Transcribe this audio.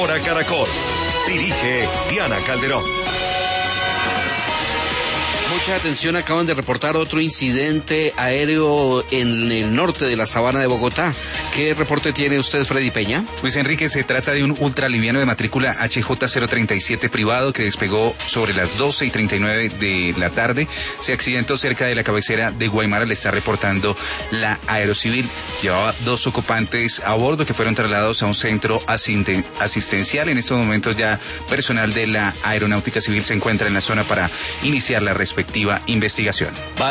Hora Caracol. Dirige Diana Calderón. Mucha atención, acaban de reportar otro incidente aéreo en el norte de la sabana de Bogotá. ¿Qué reporte tiene usted, Freddy Peña? Luis Enrique, se trata de un ultraliviano de matrícula HJ037 privado que despegó sobre las 12:39 de la tarde. Se accidentó cerca de la cabecera de Guaymara, le está reportando la Aerocivil. Llevaba 2 ocupantes a bordo que fueron trasladados a un centro asistencial. En estos momentos ya personal de la Aeronáutica Civil se encuentra en la zona para iniciar la respectiva investigación.